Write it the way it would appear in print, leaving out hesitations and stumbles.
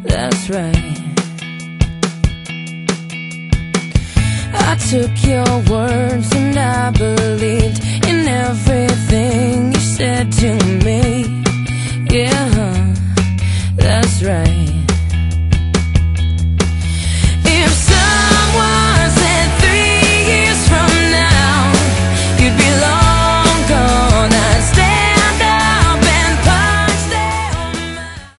that's right. I took your words and I believed in everything you said to me. Yeah, that's right.